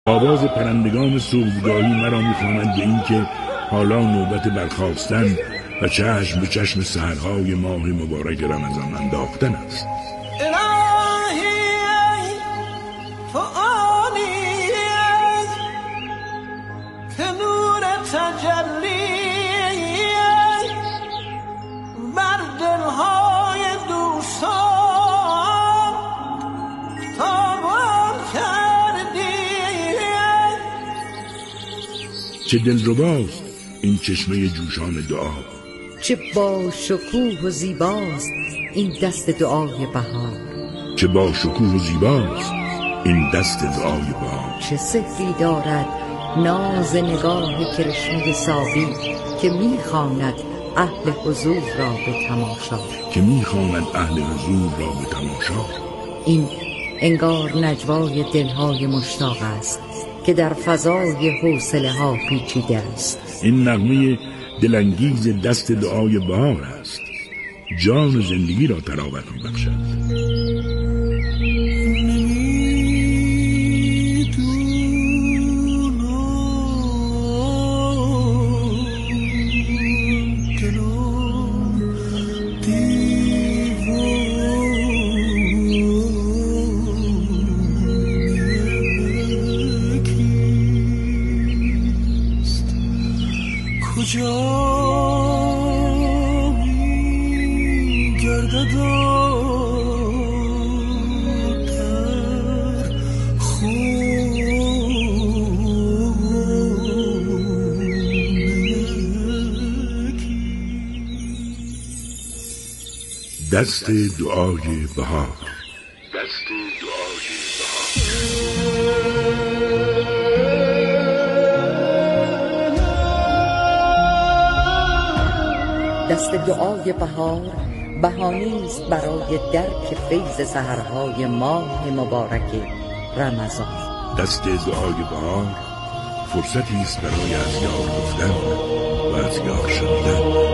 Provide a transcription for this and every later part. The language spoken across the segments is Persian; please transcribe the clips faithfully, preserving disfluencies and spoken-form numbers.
آواز پرندگان صبحگاهی مرا می‌خواند به این که حالا نوبت برخاستن و چشم به چشم سحرهای ماه مبارک رمضان انداختن است. چه دلرباست این چشمه جوشان دعا، چه با شکوه و زیباست این دست دعای بهار، چه با شکوه و زیباست این دست دعای بهار. چه سحری دارد ناز نگاه کرشمه صافی که میخواند اهل حضور را به تماشا، که میخواند اهل حضور را به تماشا. این انگار نجوای دلهای مشتاق است که در فضای حوصله ها پیچیده است. این نغمه دلانگیز دست دعای بهار است، جان و زندگی را تراوت می‌بخشد. دست دعای بهار، دست دعای بهار. دست دعای بهار بهانه‌ای است برای درک فیض سحرهای ماه مبارک رمضان. دست دعای بهار فرصتی است برای از یار گفتن و از یار شنیدن.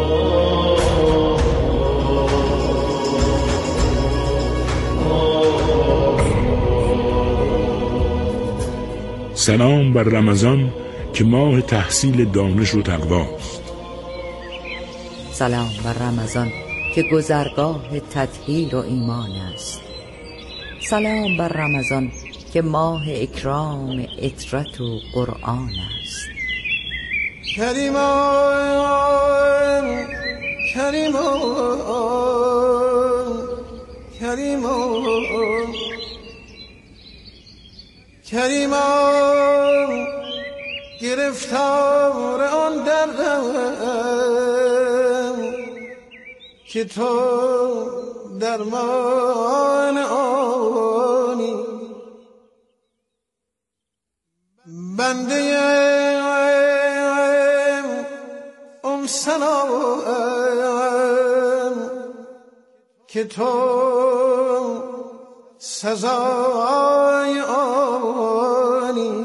سلام بر رمضان که ماه تحصیل دانش و تقواست. سلام بر رمضان که گذرگاه تطهیر و ایمان است. سلام بر رمضان که ماه اکرام اطرت و قرآن است. کریمان کریمان کریمان کریمان گرفتار آن دردم که تو درمان آنی، بنده ام سلام که تو سزای آنی.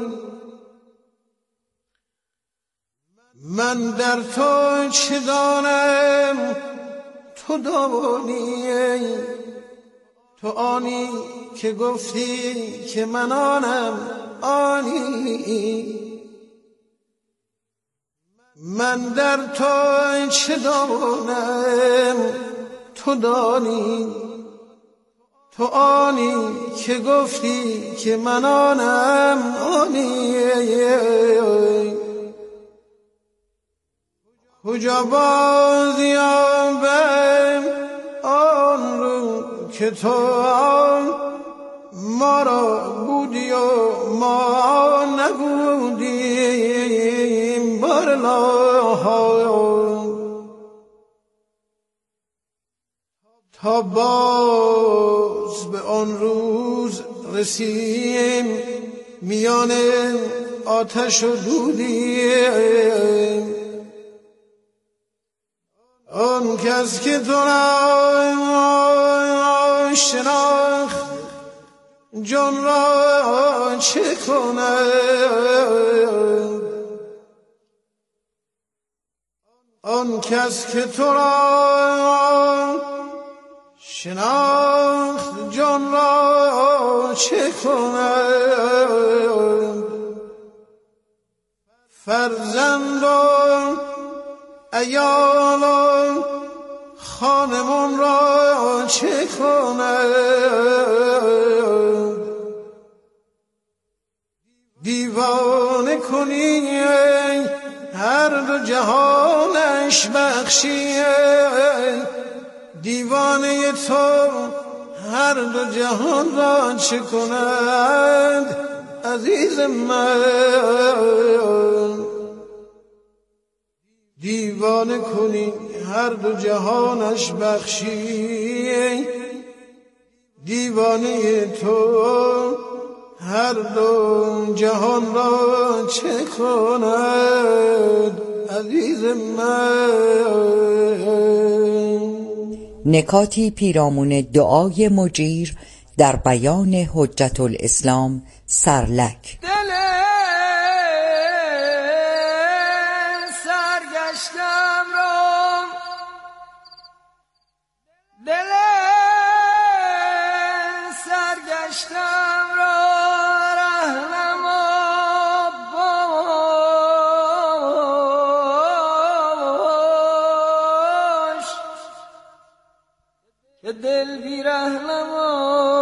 من در تو چه دانم تو دانی، تو آنی که گفتی که من آنم آنی. من در تو چه دانم تو دانی، تو آنی که گفتی که من آنم آنی. کجا بازیابم آن رو که تو ما را بودی و ما نبودیم بارالله، تا باز به آن روز رسیم میان آتش و دودیم. آن کس که تو را شناخت جان را چه کند، آن کس که تو را شناخت جان را چه کند. فرزند و عیال و خانمان را چه کند؟ دیوانه کنی هر دو جهانش بخشی، دیوانه تو هر دو جهان را چه کند عزیز من؟ دیوانه کنی هر دو جهانش بخشی، دیوانه تو هر دو جهان را چه کند عزیز من؟ نکاتی پیرامون دعای مجیر در بیان حجت الاسلام سرلک. دل سرگشتم را، دل سرگشتم را رهنما باش، که دل بی رهنما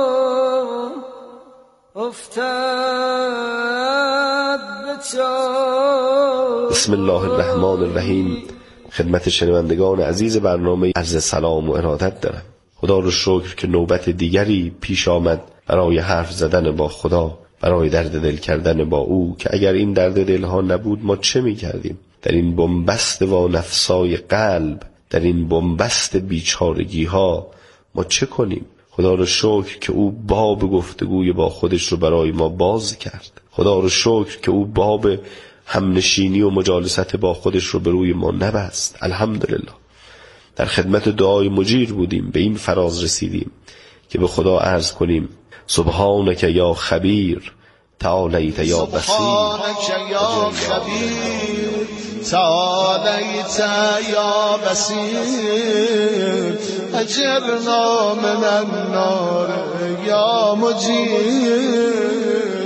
افتاد به چاه. بسم الله الرحمن الرحیم. خدمت شنوندگان عزیز برنامه عرض سلام و ارادت دارم. خدا رو شکر که نوبت دیگری پیش آمد برای حرف زدن با خدا، برای درد دل کردن با او، که اگر این درد دل ها نبود ما چه می کردیم؟ در این بنبست و نفسای قلب، در این بنبست بیچارگی ها ما چه کنیم؟ خدا رو شکر که او باب گفتگوی با خودش رو برای ما باز کرد. خدا رو شکر که او باب همنشینی و مجالست با خودش رو به روی ما نبست. الحمدلله. در خدمت دعای مجیر بودیم، به این فراز رسیدیم که به خدا عرض کنیم سبحانک یا خبیر تعالیت یا بصیر، سبحانک یا خبیر تعالیت یا بصیر، اجرنا من النار یا مجیر.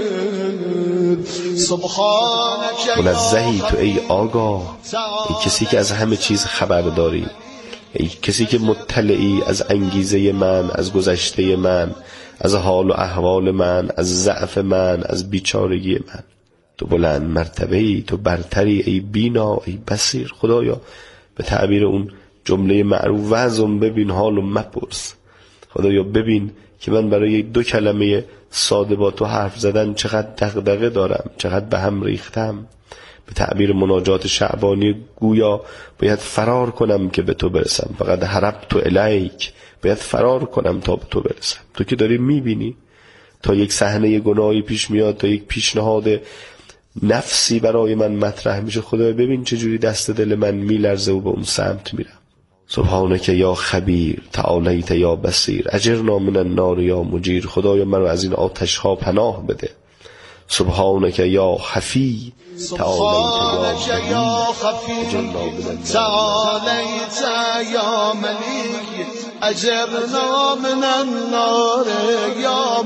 سبحانک منزهی تو ای آگاه، ای کسی که از همه چیز خبر داری، ای کسی که مطلعی از انگیزه من، از گذشته من، از حال و احوال من، از ضعف من، از بیچارگی من. تو بلند مرتبه ای، تو برتری ای بینا ای بصیر. خدایا به تعبیر اون جمله معروف وزم ببین حالو مپرس. خدایا ببین که من برای دو کلمه ساده با تو حرف زدن چقدر دغدغه دارم، چقدر به هم ریختم. به تعبیر مناجات شعبانی گویا باید فرار کنم که به تو برسم. فقط هربت الیک، باید فرار کنم تا به تو برسم. تو که داری میبینی تا یک صحنه گناهی پیش میاد، تا یک پیشنهاد نفسی برای من مطرح میشه، خدای ببین چجوری دست دل من میلرزه و به اون سمت میرم. سبحانک یا خبیر تعالیت یا بصیر، اجرنا من النار یا مجیر. خدایا من رو از این آتش ها پناه بده. سبحانک یا خفی تعالیت یا خفی تعالیت یا ملیک، اجرنا من النار یا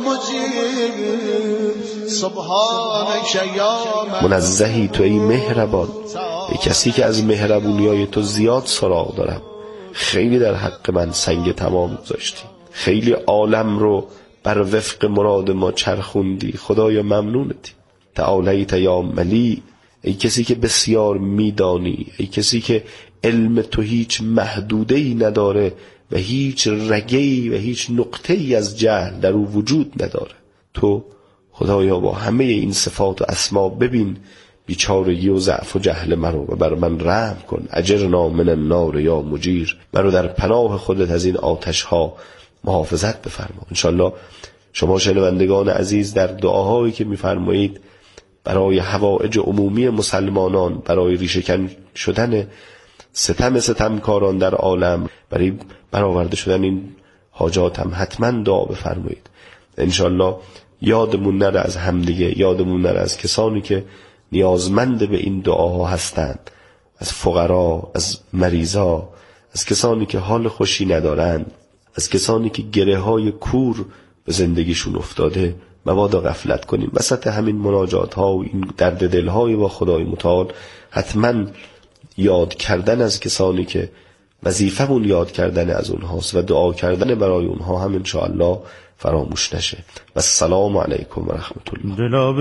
مجیر. سبحانک یا منزهی تو ای مهربان، ای کسی که از مهربونیای تو زیاد سراغ دارم. خیلی در حق من سنگ تمام گذاشتی، خیلی عالم رو بر وفق مراد ما چرخوندی. خدایا ممنونتی. تعالیت یا ملی، ای کسی که بسیار میدانی، ای کسی که علم تو هیچ محدوده‌ای نداره و هیچ رگه‌ای و هیچ نقطه‌ای از جهل در او وجود نداره. تو خدایا با همه این صفات و اسما ببین بیچارگی و ضعف و جهل مرا و بر من رحم کن. اجرنا من النار یا مجیر، مرا در پناه خودت از این آتش ها محافظت بفرما. انشالله شما شنوندگان عزیز در دعاهایی که میفرمایید برای حوائج عمومی مسلمانان، برای ریشه‌کن شدن ستم ستمکاران در عالم، برای برآورده شدن این حاجات هم حتما دعا بفرمایید. انشالله یادمون نره از همدیگه، یادمون نره از کسانی که نیازمند به این دعاها هستند، از فقرا، از مریضا، از کسانی که حال خوشی ندارند، از کسانی که گره های کور به زندگیشون افتاده. مبادا غفلت کنیم. وسط همین مناجات ها و این درد دل های با خدای متعال حتما یاد کردن از کسانی که وظیفه‌مون یاد کردن از اونهاست و دعا کردن برای اونها هم انشاءالله فراموش نشه. و السلام علیکم و رحمت الله. دلا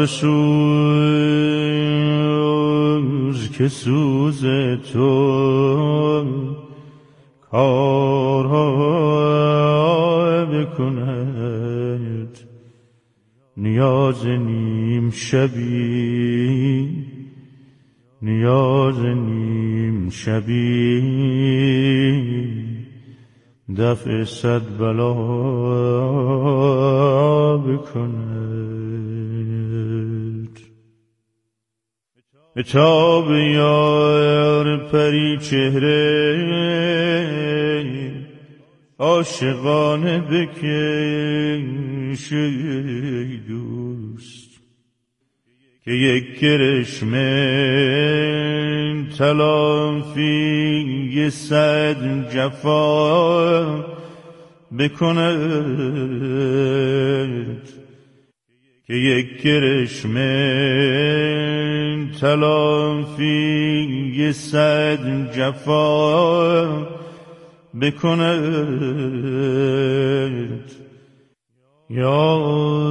بسوز که سوز تو کارها بکند، نیاز نیم شبی نیاز نیم شبی دفع صد بلا بکند. به تاب یار پری چهره عاشقانه بکش دوست، که یک کرشمه تلافی صد جفا بکند، که یک کرشمه تلافی صد جفا بکند. یا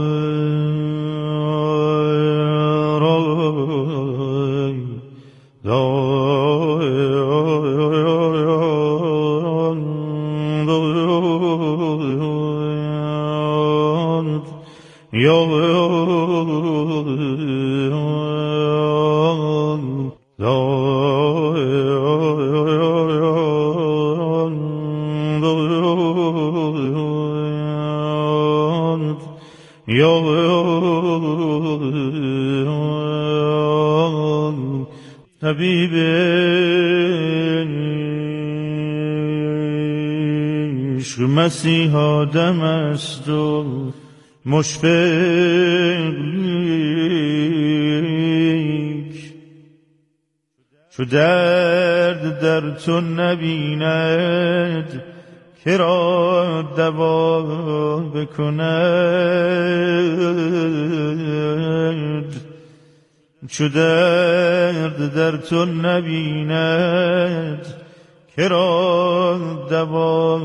طبیب عشق مسیح آدم است و مشفق لیک، چو درد در تو نبیند که را دوا بکند، چو درد در تو نبیند که را دوا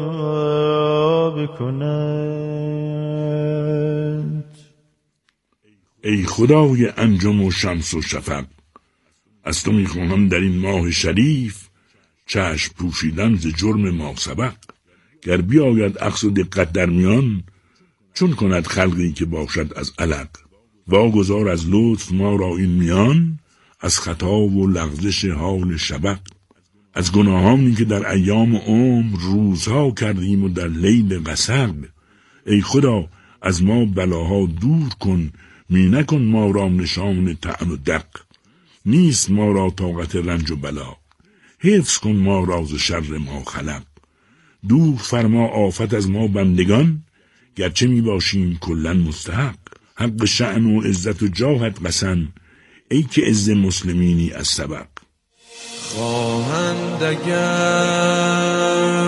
بکند. ای خدای انجم و شمس و شفق، از تو میخواهم در این ماه شریف چشم پوشیدن ز جرم ما سبق. گر بیاید عقص و دقت در میان، چون کند خلقی که باشد از علق. واگذار از لطف ما را این میان، از خطا و لغزش حال شبق. از گناهانی که در ایام عمر روزها کردیم و در لیل قسق. ای خدا از ما بلاها دور کن، می نکن ما را نشان طعن و دق. نیست ما را طاقت رنج و بلا، حفظ کن ما را ز شر ما خلق. دور فرما آفت از ما بندگان، گرچه می باشیم کلن مستحق. حق شأن و عزت و جاهت قسن، ای که عز مسلمینی از سبق. خواهند اگر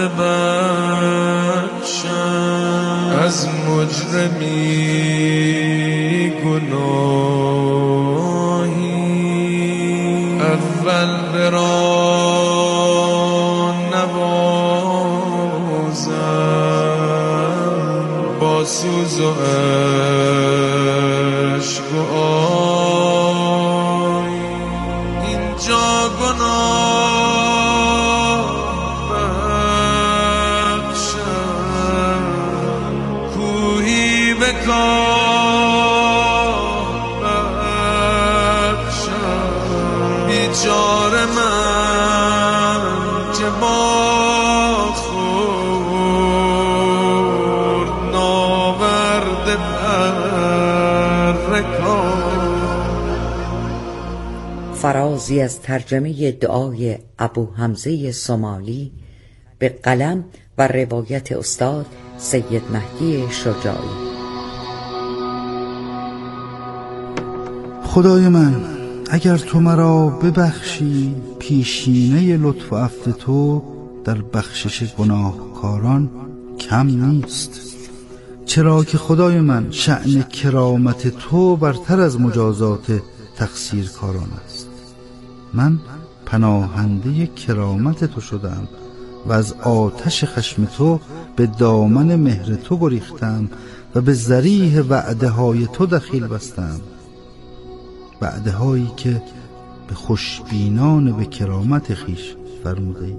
ببخشند از مجرمی گناهی، اول برا نوازند با سوز و عشق و آی. اینجا گناه بخشند، کوهی بکاه بخشند. بیچاره من که با خورد ناورده فرازی از ترجمه دعای ابو حمزه سومالی به قلم و روایت استاد سید مهدی شجاعی. خدای من، اگر تو مرا ببخشی، پیشینه لطف و عفو تو در بخشش گناهکاران کم نیست. چرا که خدای من شأن کرامت تو برتر از مجازات تقصیر کاران است. من پناهنده کرامت تو شدم و از آتش خشم تو به دامن مهر تو گریختم و به ذریح وعده های تو دخیل بستم، وعده هایی که به خوشبینان به کرامت خیش فرموده ای.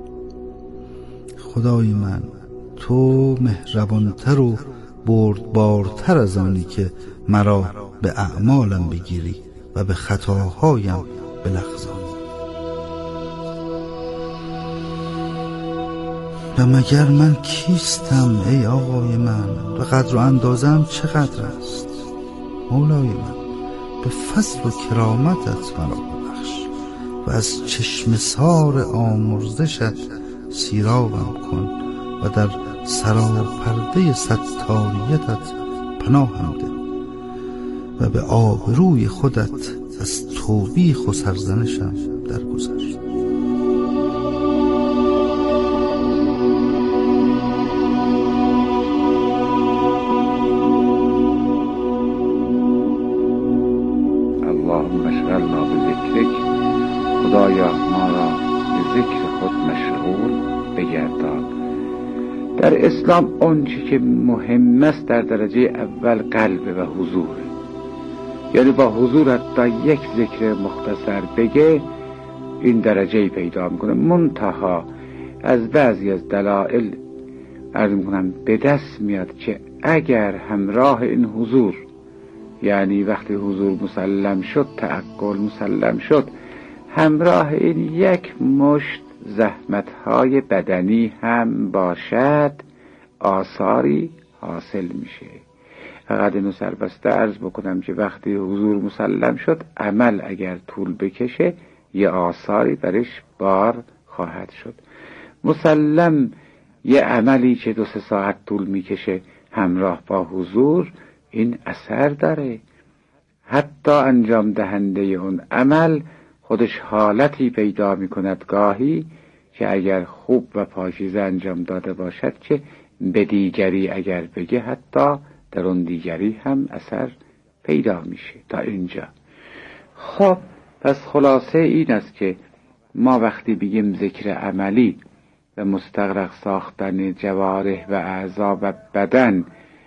خدای من تو مهربانتر و بردبارتر از آنی که مرا به اعمالم بگیری و به خطاهایم بلغزانی. و مگر من کیستم ای آقای من و قدر و اندازم چقدر است؟ مولای من به فضل و کرامتت مرا ببخش و از چشم سار آمرزشت سیرابم کن و در سراپرده ستاریتت پناهم ده و به آبروی خودت از توبیخ و سرزنشم درگذر. اللهم اشغلنا بذکرک، خدایا ما را به ذکر خود مشغول بگردان. در اسلام آنچه که مهم است در درجه اول قلب و حضوره، یعنی با حضور حتی یک ذکر مختصر بگه این درجه پیدا میکنه. منتها از بعضی از دلائل عرض میکنم به دست میاد که اگر همراه این حضور، یعنی وقتی حضور مسلم شد، تعقل مسلم شد، همراه این یک مشت زحمت‌های بدنی هم باشد، آثاری حاصل میشه. فقط اینو سربسته عرض بکنم که وقتی حضور مسلم شد، عمل اگر طول بکشه یه آثاری برش بار خواهد شد. مسلم یه عملی که دو سه ساعت طول میکشه همراه با حضور، این اثر داره. حتی انجام دهنده اون عمل خودش حالتی پیدا میکند گاهی که اگر خوب و پاکیزه انجام داده باشد که به دیگری اگر بگه حتی در اون دیگری هم اثر پیدا میشه. تا اینجا خب پس خلاصه این است که ما وقتی بگیم ذکر عملی و مستغرق ساختن جوارح و اعضا و بدن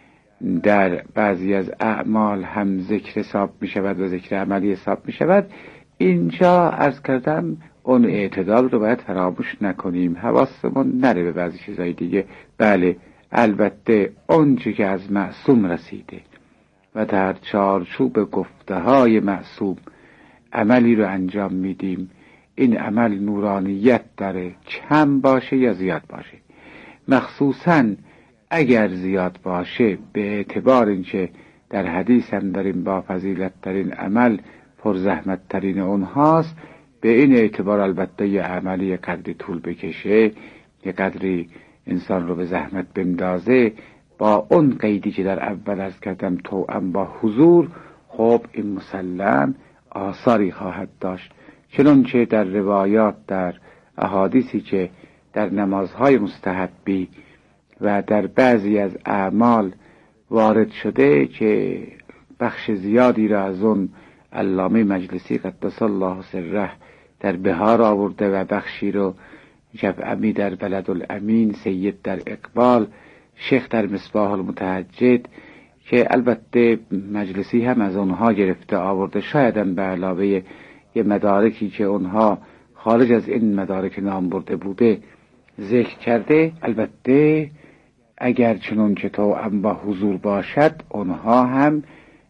در بعضی از اعمال هم ذکر حساب می شود و ذکر عملی حساب می شود، اینجا عرض کردم اون اعتدال رو باید فراموش نکنیم، حواسمون نره به بعضی چیزای دیگه. بله البته اونچه که از معصوم رسیده و در چارچوب گفته های معصوم عملی رو انجام میدیم، این عمل نورانیت داره، کم باشه یا زیاد باشه. مخصوصاً اگر زیاد باشه به اعتبار اینکه در حدیث هم داریم با فضیلت ترین عمل پرزحمت ترین اونهاست، به این اعتبار البته یه عملی یه قدری طول بکشه، یه قدری انسان رو به زحمت بندازه، با اون قیدی که در اول عرض کردم توأم با حضور، خب این مسلم آثاری خواهد داشت. چنانچه در روایات، در احادیثی که در نمازهای مستحبی و در بعضی از اعمال وارد شده که بخش زیادی را از اون علامه مجلسی قدس الله سره در بهار آورده و بخشی رو جبعمی در بلد الامین، سید در اقبال، شیخ در مصباح المتهجد که البته مجلسی هم از اونها گرفته آورده، شاید هم به علاوه یه مدارکی که اونها خارج از این مدارک نام برده بوده ذکر کرده. البته اگر چنون که توأم با حضور باشد، اونها هم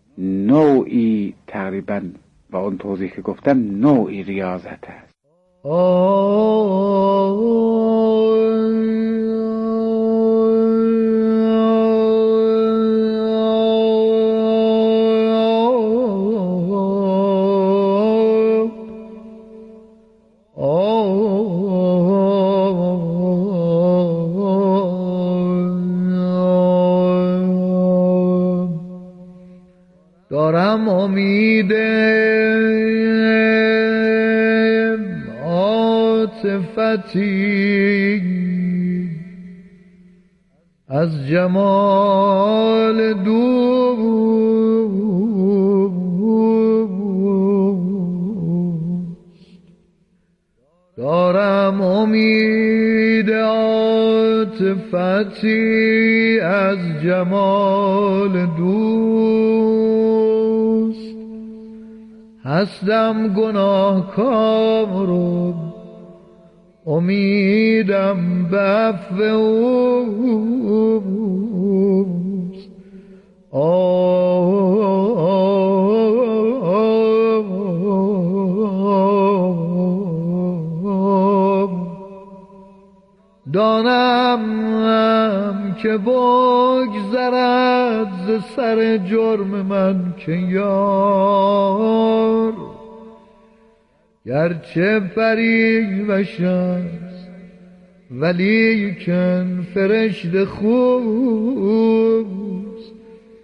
نوعی تقریبا با اون توضیح که گفتم نوعی ریاضت است. دارم امید عاطفتی از جمال دوست دارم امید عاطفتی از جمال دوست هستم گناهکار و امیدم به عفو اوست. دانم که بگذرد ز سر جرم من که یار گرچه پریوش است ولیکن فرشته خوست.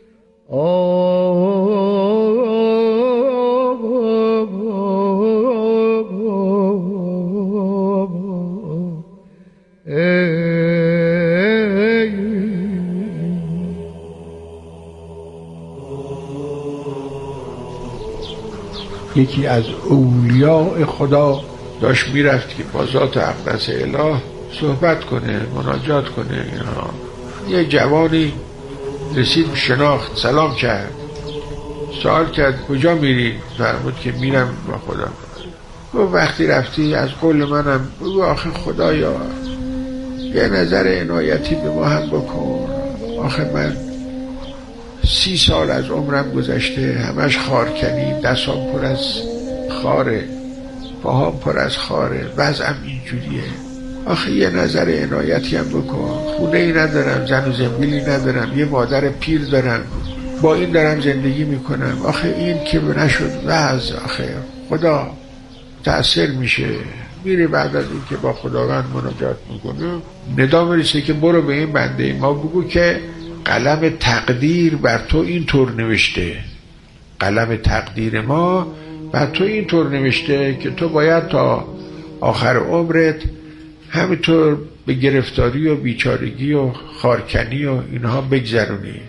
یکی از اولیاء خدا داشت میرفت که با ذات اقدس اله صحبت کنه، مناجات کنه. اینا یه جوانی رسید شناخت، سلام کرد، سوال کرد کجا میری؟ فرمود که میرم با خدا. و وقتی رفتی از قول منم بگو آخه خدایا یه نظر عنایتی به ما هم بکن، آخه من سی سال از عمرم گذشته همش خارکنی، دستام پر از خاره، پاهام پر از خاره، وضعم اینجوریه، آخه یه نظر عنایتی هم بکن. خونه ای ندارم، زن و زنبیلی ندارم، یه مادر پیر دارم، با این دارم زندگی میکنم، آخه این که نشد وضع، آخه خدا تأثیر میشه. میره بعد از این که با خداوند مناجات میکنه ندا میرسه که برو به این بنده ما بگو که قلم تقدیر بر تو اینطور نوشته، قلم تقدیر ما بر تو اینطور نوشته که تو باید تا آخر عمرت همینطور به گرفتاری و بیچارگی و خارکنی و اینها بگذرونی.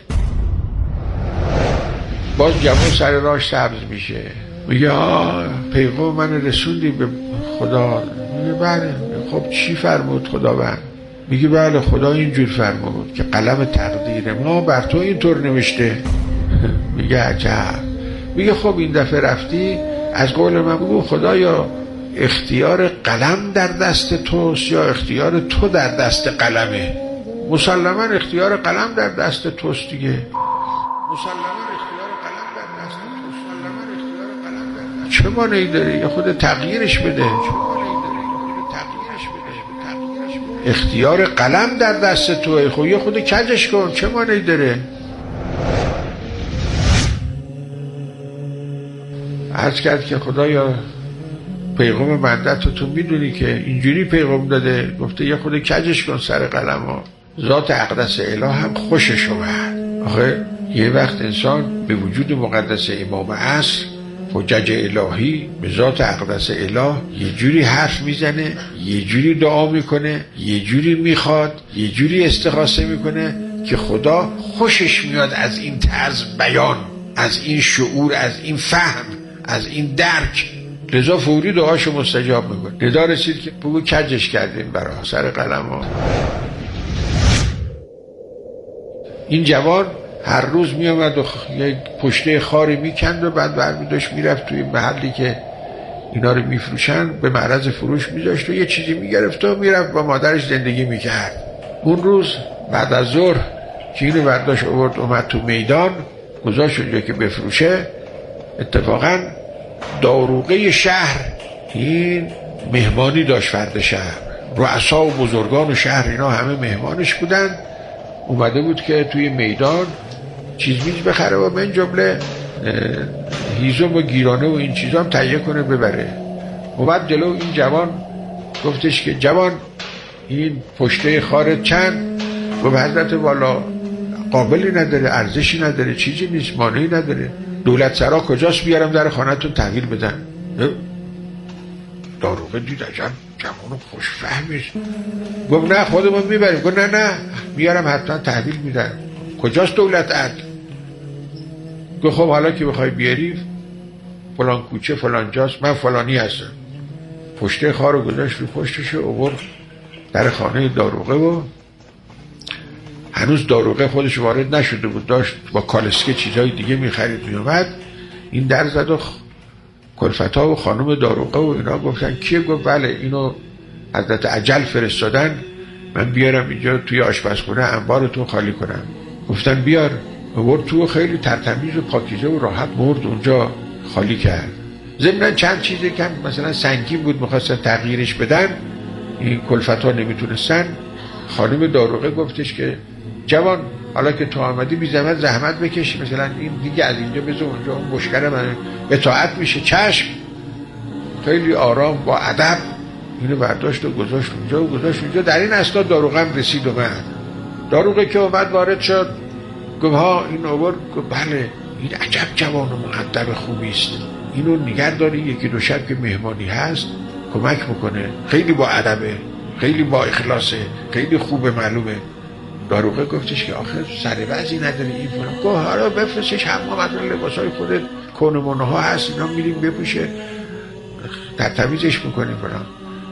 باز جوان سر راش سبز میشه، میگه آه پیغام من رسوندی به خدا؟ میگه بله. خب چی فرمود خداوند؟ میگه بله خدا اینجور فرمود که قلم تقدیر ما بر تو اینطور نوشته. میگه عجب. میگه خب این دفعه رفتی از قول من بگو خدایا اختیار قلم در دست توست یا اختیار تو در دست قلمه؟ مسلما اختیار قلم در دست توست دیگه، مسلما اختیار قلم در دست توست، مسلما اختیار قلم در دست. چه مانعی داره یه خود تغییرش بده؟ اختیار قلم در دست توه، خب یه خود کجش کن، چه مانعی داره؟ عرض کرد که خدایا پیغام بنده تو میدونی که اینجوری پیغام داده، گفته یه خود کجش کن سر قلم ها. ذات اقدس اله هم خوشش اومد. آخه یه وقت انسان به وجود مقدس امام عصر حجج الهی به ذات اقدس اله یه جوری حرف میزنه، یه جوری دعا میکنه، یه جوری میخواد، یه جوری استغاثه میکنه که خدا خوشش میاد از این طرز بیان، از این شعور، از این فهم، از این درک. لذا فوری دعاشو مستجاب میکنه. ندا رسید که بگو کجش کردیم برای سر قلم ها. این جوان هر روز می آمد و یک پشته خاری میکند و بعد برمی داشت میرفت توی محلی که اینا رو میفروشن، به معرض فروش میذاشت و یه چیزی میگرفت و میرفت با مادرش زندگی میکرد. اون روز بعد از ظهر که اینو برداشت آورد اومد تو میدان گذاشت اونجا که بفروشه، اتفاقا داروغه شهر این مهمانی داشت، فرد شهر، رؤسا و بزرگان و شهر اینا همه مهمانش بودن. اومده بود که توی میدان چیز میز بخره و من جمله هیزم و گیرانه و این چیزا هم تهیه کنه ببره. اومد جلو این جوان گفتش که جوان این پشته خارت چند؟ گفت حضرت والا قابلی نداره، ارزشی نداره، چیزی نیست، مانعی نداره. دولت سرا کجاست بیارم در خانه‌تون تحویل بدن؟ داروغه دید عجب جوان خوشفهمیست. گفت نه خودمون میبریم. گفت نه نه میارم حتما تحویل میدن. کجاست دولت عدل؟ گفت خب حالا که بخوای بیاری فلان کوچه فلان جاست، من فلانی هستم. پشته خارو گذاشت رو پشتش اوورد در خانه داروغه و هنوز داروغه خودش وارد نشده بود، داشت با کالسکه چیزای دیگه میخرید میومد. این در زد و کلفتا و خانم داروغه و اینا گفتن کیه؟ گفت بله اینو حضرت عجل فرستادن من بیارم اینجا توی آشپزخونه انبارتون خالی کنم. گفتن بیار. برد تو خیلی ترتمیز و پاکیزه و راحت برد اونجا خالی کرد. ضمن چند چیزی که مثلا سنگین بود میخواستن تغییرش بدن، این کلفتا نمیتونستن. خانم داروغه گفتش که جوان حالا که تو آمدی بی زحمت زحمت بکشی، مثلا این دیگه از اینجا بذار اونجا اون مشکل من اطاعت میشه. چشم. خیلی آرام با ادب اینو برداشت و گذاشت اونجا و گذاشت اونجا. در این اسنا داروغه هم رسید اومد. داروغه که اومد وارد شد گفت ها این آورد. گفت بله این عجب جوان و مؤدب خوبی است، اینو نگه داری یکی دو شب که مهمانی هست کمک میکنه، خیلی با ادبه، خیلی با اخلاصه، خیلی خوبه معلومه. داروغه گفتش که آخر سر وضعی نداری این فلان. گفت حالا بفرستش حمام، مثلا لباسای خودت کنمونه ها هست اینا میریم بپوشه در تمیزش میکنیم فلان.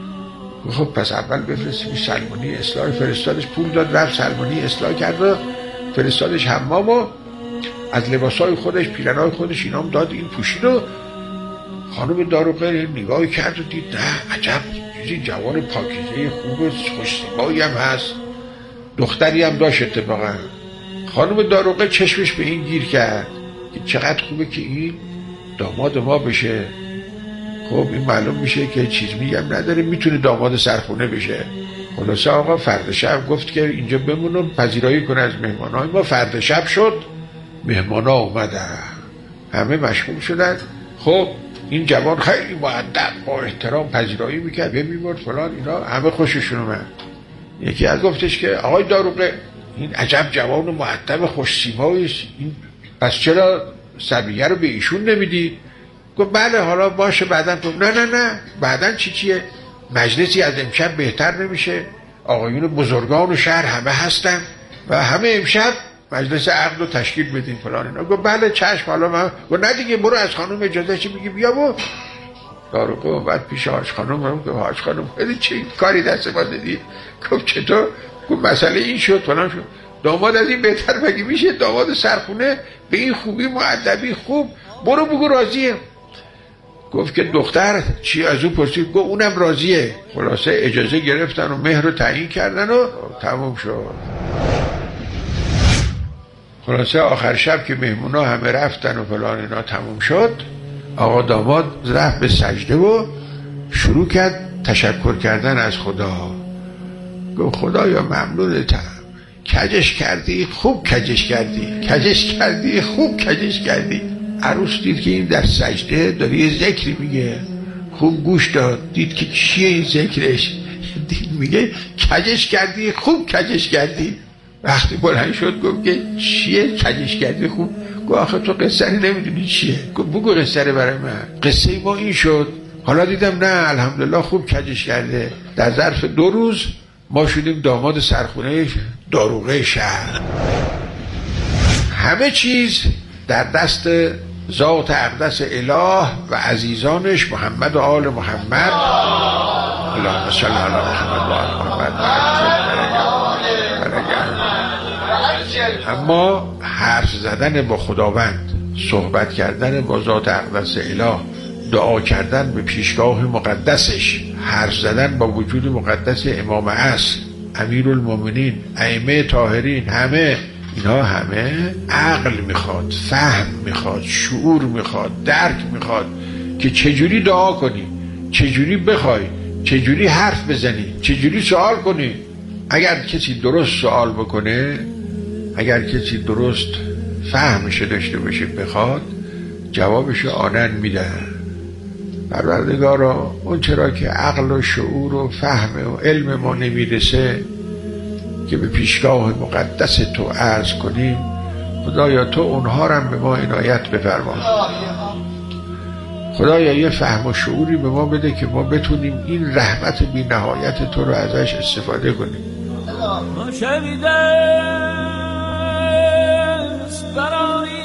خب پس اول بفرستیم سلمانی اصلاح. فرستادش، پول داد رفت سلمانی اصلاح کرد و فرستادش حمام و از لباسای خودش پیرنای خودش اینام داد این پوشید. و خانم داروغه نگاهی کرد و دید نه عجب چیزی جوان پاکیزه خوب خوش‌طباعی هم هست، دختری هم داشت اتفاقا. خانم داروغه چشمش به این گیر کرد که چقدر خوبه که این داماد ما بشه. خب این معلوم میشه که چیز میگم نداره، میتونه داماد سرخونه بشه. خلاصه آقا فرد شب گفت که اینجا بمونم پذیرایی کنه از مهمانای ما. فرد شب شد، مهمانا اومدن، همه مشغول شدن. خب این جوان خیلی مؤدب با احترام پذیرایی میکرد، بمیمرد فلان اینا، همه خوششون اومد. یکی از گفتش که آقای داروغه این عجب جوان و مؤدب خوش سیماییست، این پس چرا سبیه رو به ایشون نمیدی؟ گفت بله حالا باشه بعدن. گفت نه نه نه بعدن چی چیه؟ مجلسی از امشب بهتر نمیشه؟ آقایون بزرگان و شهر همه هستن و همه امشب مجلس عقد رو تشکیل بدین فلان اینا. گفت بله چشم. حالا من گفت نه دیگه برو از خانم اجازه چی میگی بیا. و داروغه بعد پیش حاج خانم هم گفت حاج خانم خیلی چه کاری دست ما دادی؟ گفت چطور؟ گفت مسئله این شد فلان شد. داماد از این بهتر بگی میشه؟ داماد سرخونه به این خوبی مؤدبی خوب، برو بگو راضیه. گفت که دختر چی؟ از اون پرسید. گفت اونم راضیه. خلاصه اجازه گرفتن و مهر رو تعیین کردن و تموم شد. خلاصه آخر شب که مهمونا همه رفتن و فلان اینا تموم شد، آقا داماد رفت به سجده و شروع کرد تشکر کردن از خدا. گفت خدایا ممنونتم، کجش کردی خوب کجش کردی، کجش کردی خوب کجش کردی. عروس دید که این در سجده داره یه ذکری میگه، خوب گوش داد، دید که چیه این ذکرش، دید میگه کجش کردی خوب کجش کردی. وقتی بلند شد گفت که چیه کجش کردی خوب؟ گفت آخه تو قصه نمیدونی چیه؟ گفت بگو قصه رو برای من. قصه ما این شد، حالا دیدم نه الحمدلله خوب کجش کرده. در ظرف دو روز ما شدیم داماد سرخونه داروغه شهر. همه چیز در دست ذات اقدس اله و عزیزانش محمد و آل محمد. اللهم صل علی محمد و آل محمد. اما حرف زدن با خداوند، صحبت کردن با ذات اقدس اله، دعا کردن به پیشگاه مقدسش، حرف زدن با وجود مقدس امام اصل، امیرالمومنین، ائمه طاهرین، همه اینا همه عقل میخواد، فهم میخواد، شعور میخواد، درک میخواد که چجوری دعا کنی، چجوری بخوای، چجوری حرف بزنی، چجوری سوال کنی. اگر کسی درست سوال بکنه، اگر کسی درست فهمش داشته باشه بخواد، جوابش آنن میده. پروردگارا اون چرا که عقل و شعور و فهم و علم ما نمیرسه که به پیشگاه مقدس تو عرض کنیم، خدایا تو اونها رو به ما عنایت بفرما. خدایا یه فهم و شعوری به ما بده که ما بتونیم این رحمت بی نهایت تو رو ازش استفاده کنیم. ما شبیده است برای